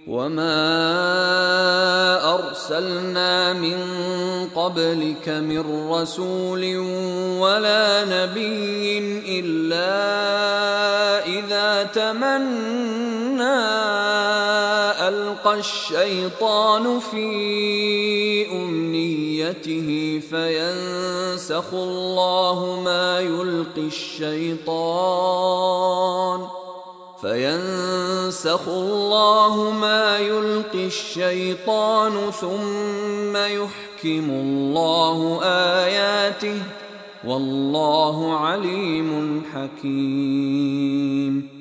وما أرسلنا من قبلك من رسول ولا نبي إلا إذا تمنى ألقى الشيطان في أمنيته فينسخ الله ما يلقي الشيطان ثم يحكم الله آياته والله عليم حكيم.